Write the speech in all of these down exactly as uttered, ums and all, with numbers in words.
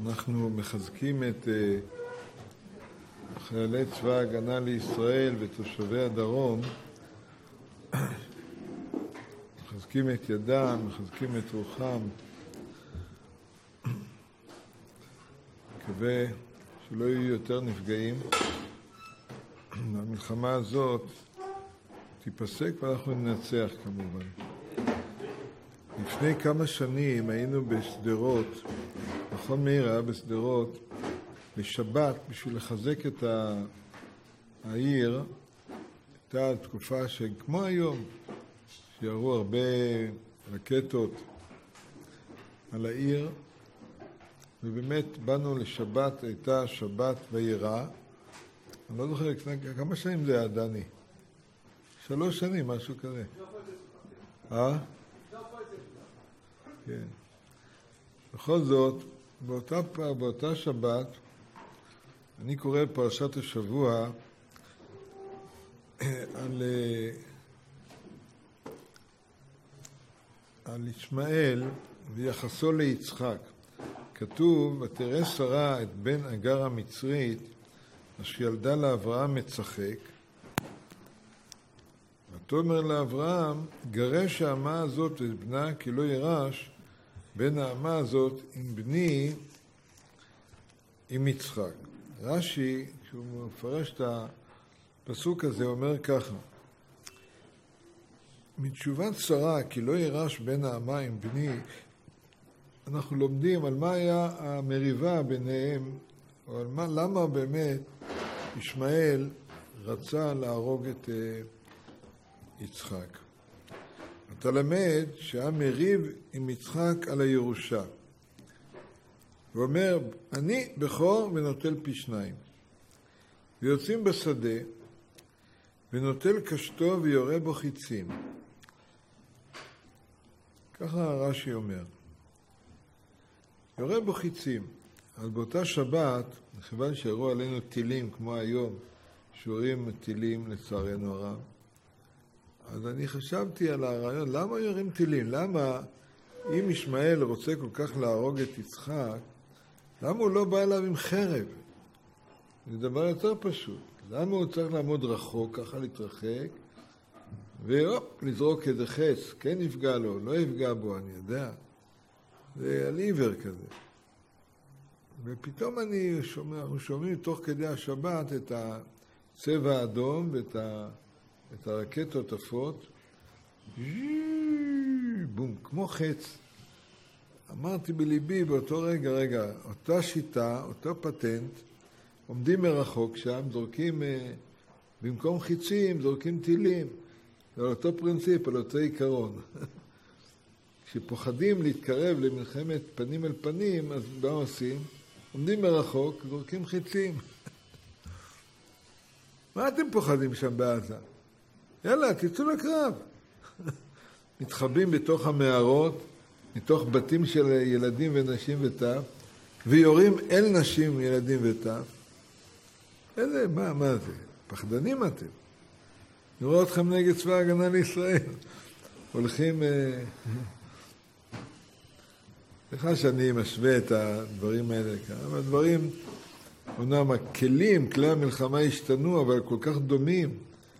אנחנו מחזקים את חיילי צבא ההגנה לישראל ותושבי הדרום, מחזקים את ידם, מחזקים את רוחם. מקווה שלא יהיו יותר נפגעים. המלחמה הזאת תיפסק ואנחנו ננצח כמובן. לפני כמה שנים היינו בסדרות, נכון מאיר היה בסדרות, בשבת בשביל לחזק את העיר. הייתה תקופה שכמו היום, שירו הרבה רקטות על העיר, ובאמת באנו לשבת, הייתה שבת ויראה. אני לא זוכר כמה שנים זה היה, דני? שלוש שנים, משהו כזה. אה? כן. בכל זאת, באותה, באותה שבת, אני קורא פרשת השבוע על, על ישמעאל ויחסו ליצחק. כתוב, ותראה שרה את בן אגר המצרית, אשר ילדה לאברהם מצחק, ותאמר לאברהם, גרש האמה הזאת את בנה, כי לא ירש בין האמה הזאת עם בני, עם יצחק. רש"י, כשהוא מפרש את הפסוק הזה, אומר ככה, מתשובת שרה, כי לא ירש בין האמה עם בני, אנחנו לומדים על מה היה המריבה ביניהם, או על מה, למה באמת ישמעאל רצה להרוג את uh, יצחק. אתה למד שהיה מריב עם יצחק על הירושה. הוא אומר, אני בכור ונוטל פי שניים. ויוצאים בשדה, ונוטל קשתו ויורה בו חיצים. ככה רש"י אומר. יורה בו חיצים. אז באותה שבת, מכיוון שירו עלינו טילים, כמו היום, שיורים טילים לצערנו הרב, אז אני חשבתי על הרעיון, למה יורים טילים? למה, אם ישמעאל רוצה כל כך להרוג את יצחק, למה הוא לא בא אליו עם חרב? זה דבר יותר פשוט. למה הוא צריך לעמוד רחוק, ככה להתרחק, והופ, לזרוק איזה חץ, כן יפגע לו, לא יפגע בו, אני יודע. זה על עיוור כזה. ופתאום אני שומע, אנחנו שומעים תוך כדי השבת את הצבע האדום ואת ה, את הרקטות עפות. בום, כמו חץ. אמרתי בליבי באותו רגע, רגע, אותה שיטה, אותו פטנט, עומדים מרחוק שם, זורקים, במקום חיצים, זורקים טילים. זה על אותו פרינציפ, על אותו עיקרון. כשפוחדים להתקרב למלחמת פנים אל פנים, אז מה עושים? עומדים מרחוק, זורקים חיצים. מה אתם פוחדים שם בעזה? יאללה, תצאו לקרב. מתחבאים בתוך המערות, מתוך בתים של ילדים ונשים וטף, ויורים אל נשים, ילדים וטף. איזה, מה, מה זה? פחדנים אתם. אני רואה אתכם נגד צבא ההגנה לישראל. הולכים... סליחה שאני משווה את הדברים האלה כאן, אבל הדברים, אומנם הכלים, כלי המלחמה השתנו, אבל כל כך דומים.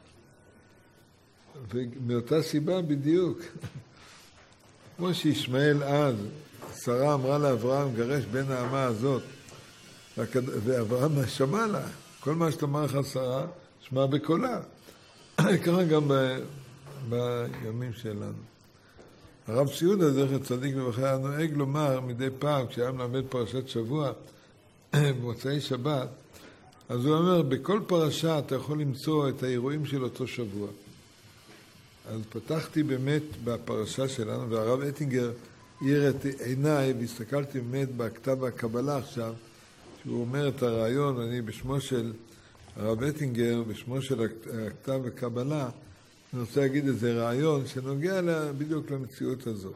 ומאותה סיבה בדיוק. כמו שישמעאל אז, שרה אמרה לאברהם, גרש בין האמה הזאת, ואברהם שמע לה, כל מה שתאמר לך שרה, שמע בקולה. ככה גם ב... בימים שלנו. הרב ציודה, זכר צדיק לברכה, היה נוהג לומר מדי פעם, כשהיה מלמד פרשת שבוע, במוצאי שבת, אז הוא אומר, בכל פרשה אתה יכול למצוא את האירועים של אותו שבוע. אז פתחתי באמת בפרשה שלנו, והרב אטינגר העיר את עיניי, והסתכלתי באמת בכתב הקבלה עכשיו, שהוא אומר את הרעיון, אני בשמו של הרב אטינגר, בשמו של הכתב הקבלה, אני רוצה להגיד איזה רעיון שנוגע לה, בדיוק למציאות הזאת.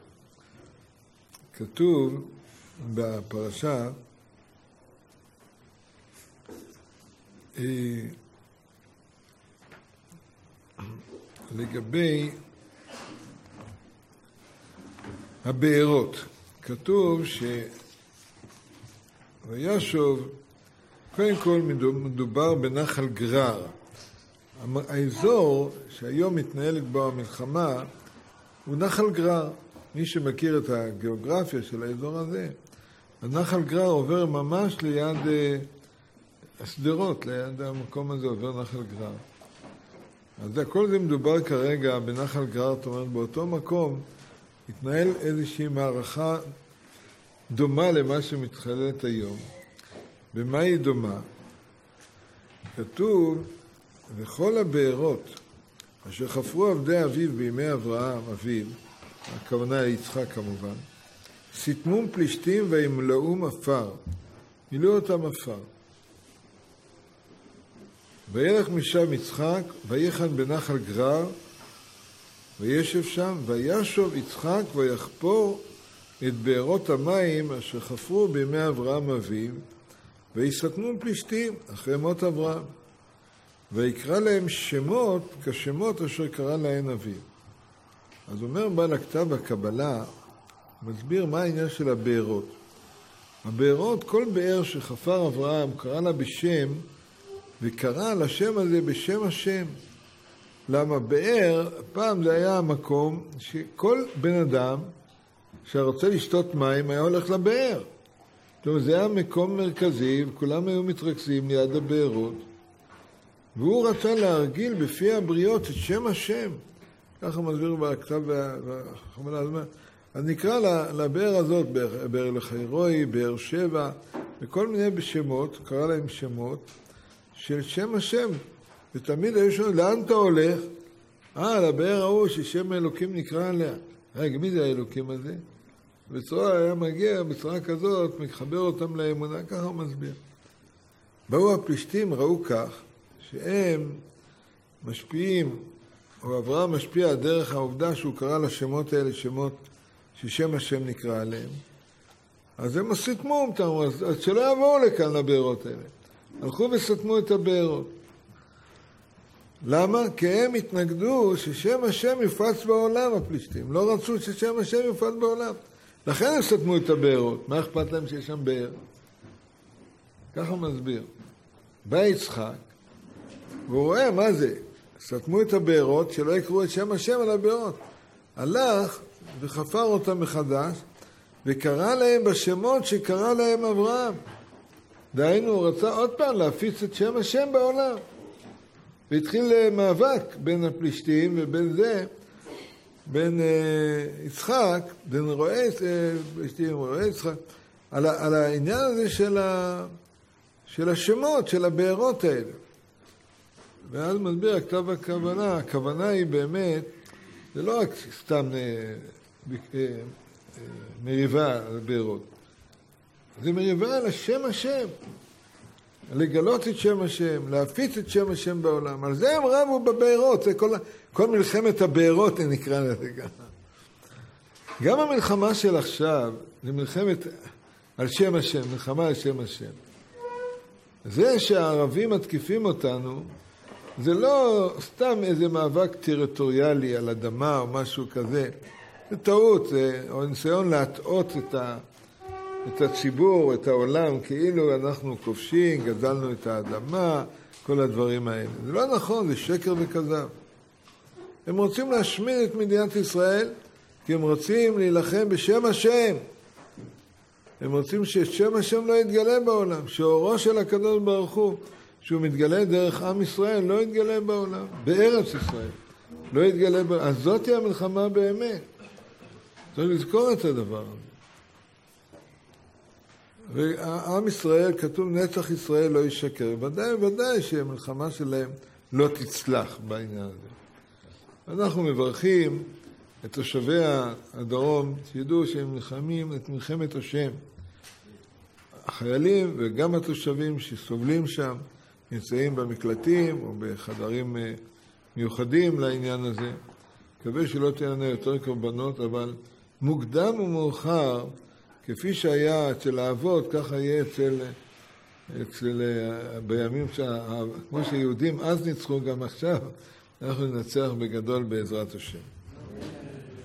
כתוב בפרשה, לגבי הבארות, כתוב ש... וישוב, קודם כל מדובר בנחל גרר. האזור שהיום מתנהלת בו המלחמה הוא נחל גרר. מי שמכיר את הגיאוגרפיה של האזור הזה, הנחל גרר עובר ממש ליד הסדרות, ליד המקום הזה עובר נחל גרר. אז הכל זה מדובר כרגע בנחל גרר, זאת אומרת באותו מקום התנהל איזושהי מערכה דומה למה שמתחוללת היום. במה היא דומה? כתוב, וכל הבארות אשר חפרו עבדי אביו בימי אברהם אביו, הכוונה ליצחק כמובן, סיתמום פלישתים וימלאום עפר, מילאו אותם עפר. וילך משם יצחק, ויחן בנחל גרר, וישב שם, וישוב יצחק ויחפור את בארות המים אשר חפרו בימי אברהם אביו, ויסתמו פלישתים אחרי מות אברהם, ויקרא להם שמות כשמות אשר קרא להן אביו. אז אומר בעל הכתב הקבלה, מסביר מה העניין של הבארות. הבארות, כל באר שחפר אברהם קרא לה בשם, וקרא לשם הזה בשם השם. למה? באר, פעם זה היה המקום שכל בן אדם שרוצה לשתות מים היה הולך לבאר. זאת אומרת, זה היה מקום מרכזי, וכולם היו מתרכזים ליד הבארות. והוא רצה להרגיל בפי הבריות את שם השם. ככה מסביר בכתב והחמלה. אז נקרא לבאר הזאת, באר לחירוי, באר שבע, וכל מיני בשמות, קרא להם שמות, של שם השם. ותמיד היו שואלים, לאן אתה הולך? אה, לבאר ההוא ששם האלוקים נקרא עליה. רגע, מי זה האלוקים הזה? בצורה היה מגיע, בצורה כזאת, מחבר אותם לאמונה, ככה הוא מסביר. באו הפלישתים, ראו כך, שהם משפיעים, או אברהם משפיע דרך העובדה שהוא קרא לשמות האלה, שמות ששם השם נקרא עליהם. אז הם סתמו אותם, אז, אז שלא יבואו לכאן לבארות האלה. הלכו וסתמו את הבארות. למה? כי הם התנגדו ששם השם יופץ בעולם, הפלישתים. לא רצו ששם השם יופץ בעולם. לכן הם סתמו את הבארות. מה אכפת להם שיש שם באר? ככה מסביר. בא יצחק, והוא רואה מה זה. סתמו את הבארות, שלא יקראו את שם השם על הבארות. הלך וחפר אותם מחדש, וקרא להם בשמות שקרא להם אברהם. דהיינו, הוא רצה עוד פעם להפיץ את שם השם בעולם. והתחיל מאבק בין הפלישתים ובין זה, בין uh, יצחק, בין רואי פלישתים ורואי יצחק, על, על העניין הזה של, ה, של השמות, של הבארות האלה. ואז מסביר הכתב הכוונה, הכוונה היא באמת, זה לא רק סתם uh, uh, uh, מריבה על הבארות, זה מריבה על השם השם. לגלות את שם השם, להפיץ את שם השם בעולם. על זה הם רבו בבארות, זה כל, כל מלחמת הבארות נקרא לזה ככה. גם המלחמה של עכשיו, זה מלחמת על שם השם, מלחמה על שם השם. זה שהערבים מתקיפים אותנו, זה לא סתם איזה מאבק טריטוריאלי על אדמה או משהו כזה. זה טעות, זה, או ניסיון להטעות את ה... את הציבור, את העולם, כאילו אנחנו כובשים, גזלנו את האדמה, כל הדברים האלה. זה לא נכון, זה שקר וכזב. הם רוצים להשמיד את מדינת ישראל, כי הם רוצים להילחם בשם השם. הם רוצים ששם השם לא יתגלה בעולם, שאורו של הקדוש ברוך הוא, שהוא מתגלה דרך עם ישראל, לא יתגלה בעולם, בארץ ישראל. לא יתגלה בעולם. אז זאת היא המלחמה באמת. צריך לזכור את הדבר הזה. ועם ישראל, כתוב נצח ישראל לא ישקר. ודאי ודאי שהמלחמה שלהם לא תצלח בעניין הזה. אנחנו מברכים את תושבי הדרום, שידעו שהם נלחמים את מלחמת השם. החיילים וגם התושבים שסובלים שם, נמצאים במקלטים או בחדרים מיוחדים לעניין הזה. מקווה שלא תהיינה יותר קורבנות, אבל מוקדם ומאוחר, כפי שהיה אצל האבות, ככה יהיה אצל, אצל בימים, שה, כמו שיהודים אז ניצחו גם עכשיו, אנחנו ננצח בגדול בעזרת השם.